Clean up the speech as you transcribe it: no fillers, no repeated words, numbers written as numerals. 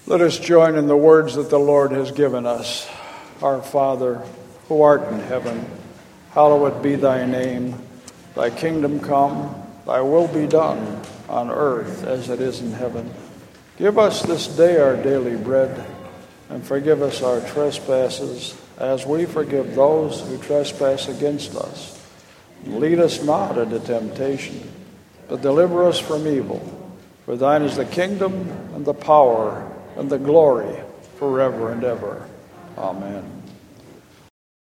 Let us join in the words that the Lord has given us. Our Father, who art in heaven, hallowed be thy name. Thy kingdom come, thy will be done, on earth as it is in heaven. Give us this day our daily bread, and forgive us our trespasses, as we forgive those who trespass against us. And lead us not into temptation, but deliver us from evil. For thine is the kingdom, and the power, and the glory, forever and ever. Amen.